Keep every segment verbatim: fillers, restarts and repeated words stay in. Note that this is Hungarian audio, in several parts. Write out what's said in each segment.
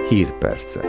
Hírpercek.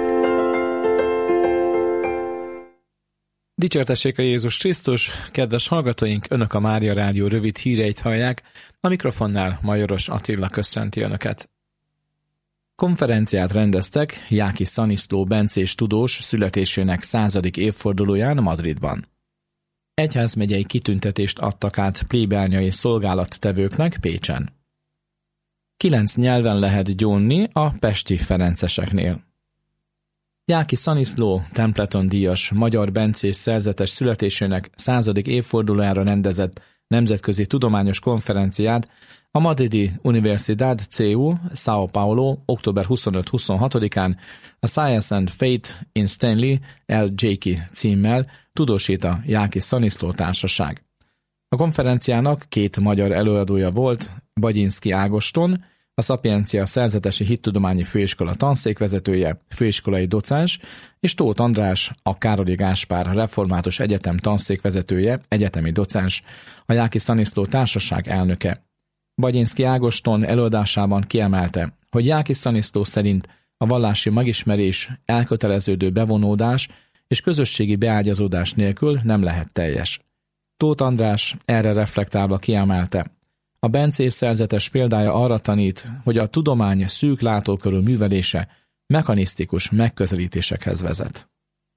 Dicsértessék a Jézus Krisztus, kedves hallgatóink, Önök a Mária Rádió rövid híreit hallják, a mikrofonnál Majoros Attila köszönti Önöket. Konferenciát rendeztek Jáki Szaniszló bencés tudós születésének századik évfordulóján Madridban. Egyházmegyei kitüntetést adtak át plébániai szolgálattevőknek Pécsen. Kilenc nyelven lehet gyónni a pesti ferenceseknél. Jáki Szaniszló Templeton-díjas magyar bencés szerzetes születésének századik évfordulójára rendezett nemzetközi tudományos konferenciát a madridi Universidad cé u São Paulo október huszonöt-huszonhatodikán a Science and Faith in Stanley L. Jakey címmel tudósít a Jáki Szaniszló társaság. A konferenciának két magyar előadója volt, Bagyinszky Ágoston, a Szapiencia Szerzetesi Hittudományi Főiskola tanszékvezetője, főiskolai docens, és Tóth András, a Károlyi Gáspár Református Egyetem tanszékvezetője, egyetemi docens, a Jáki Szaniszló társaság elnöke. Bagyinszky Ágoston előadásában kiemelte, hogy Jáki Szaniszló szerint a vallási megismerés, elköteleződő bevonódás és közösségi beágyazódás nélkül nem lehet teljes. Tóth András erre reflektálva kiemelte, a bencés szerzetes példája arra tanít, hogy a tudomány szűk látókörű művelése mechanisztikus megközelítésekhez vezet.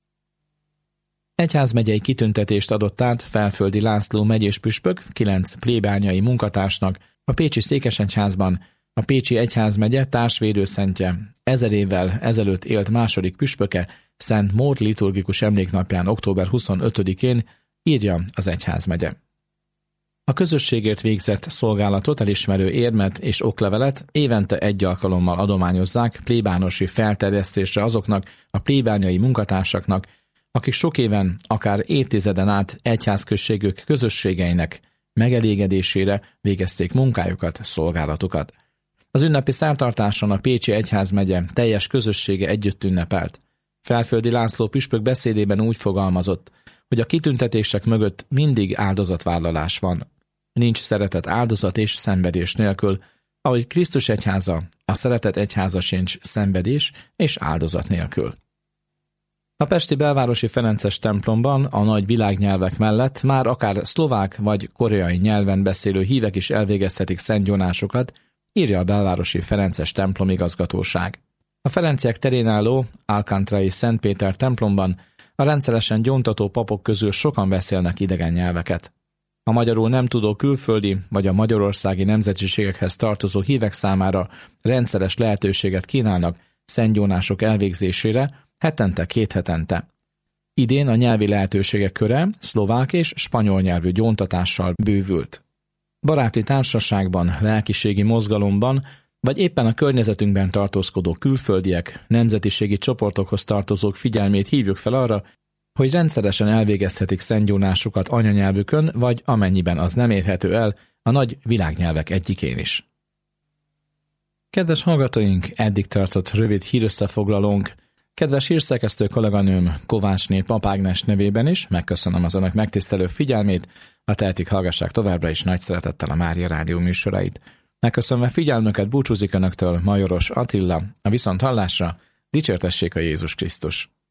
Egyházmegyei kitüntetést adott át Felföldi László megyés püspök kilenc plébániai munkatársnak a pécsi székesegyházban, a pécsi egyházmegye társvédőszentje, ezer évvel ezelőtt élt második püspöke Szent Mór liturgikus emléknapján október huszonötödikén, írja az egyházmegye. A közösségért végzett szolgálatot elismerő érmet és oklevelet évente egy alkalommal adományozzák plébánosi felterjesztésre azoknak a plébániai munkatársaknak, akik sok éven, akár évtizeden át egyházközségük közösségeinek megelégedésére végezték munkájukat, szolgálatukat. Az ünnepi szertartáson a pécsi egyházmegye teljes közössége együtt ünnepelt. Felföldi László püspök beszédében úgy fogalmazott, hogy a kitüntetések mögött mindig áldozatvállalás van. Nincs szeretet áldozat és szenvedés nélkül, ahogy Krisztus egyháza, a szeretet egyháza sincs szenvedés és áldozat nélkül. A pesti belvárosi ferences templomban a nagy világnyelvek mellett már akár szlovák vagy koreai nyelven beszélő hívek is elvégezhetik szentgyónásokat, írja a belvárosi ferences templom igazgatóság. A Ferenciek terén álló Alcántrai Szent Péter templomban a rendszeresen gyóntató papok közül sokan beszélnek idegen nyelveket. A magyarul nem tudó külföldi vagy a magyarországi nemzetiségekhez tartozó hívek számára rendszeres lehetőséget kínálnak szentgyónások elvégzésére hetente, két hetente. Idén a nyelvi lehetőségek köre szlovák és spanyol nyelvű gyóntatással bővült. Baráti társaságban, lelkiségi mozgalomban vagy éppen a környezetünkben tartózkodó külföldiek, nemzetiségi csoportokhoz tartozók figyelmét hívjuk fel arra, hogy rendszeresen elvégezhetik szentgyónásukat anyanyelvükön, vagy amennyiben az nem érhető el, a nagy világnyelvek egyikén is. Kedves hallgatóink, eddig tartott rövid hírösszefoglalónk. Kedves hírszerkesztő kolléganőm Kovácsné Pap Ágnes nevében is megköszönöm az önök megtisztelő figyelmét, a tehetik hallgassák továbbra is nagy szeretettel a Mária Rádió műsorait. Megköszönve figyelmüket búcsúzik önöktől Majoros Attila, a viszonthallásra, dicsértessék a Jézus Krisztus!